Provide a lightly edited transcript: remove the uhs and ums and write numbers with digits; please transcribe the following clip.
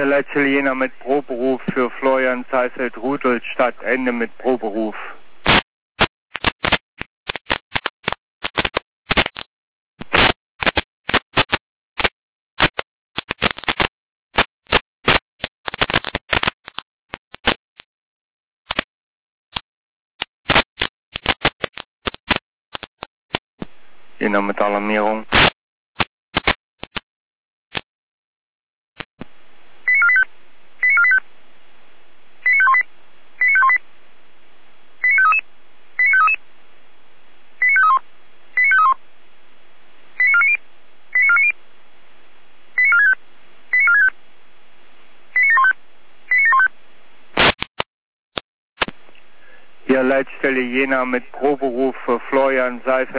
Leitstelle Jena mit Proberuf für Florian Seifeld, Rudolstadt, Ende mit Proberuf. Jena mit Alarmierung. Hier Leitstelle Jena mit Proberuf für Florian Seifeld.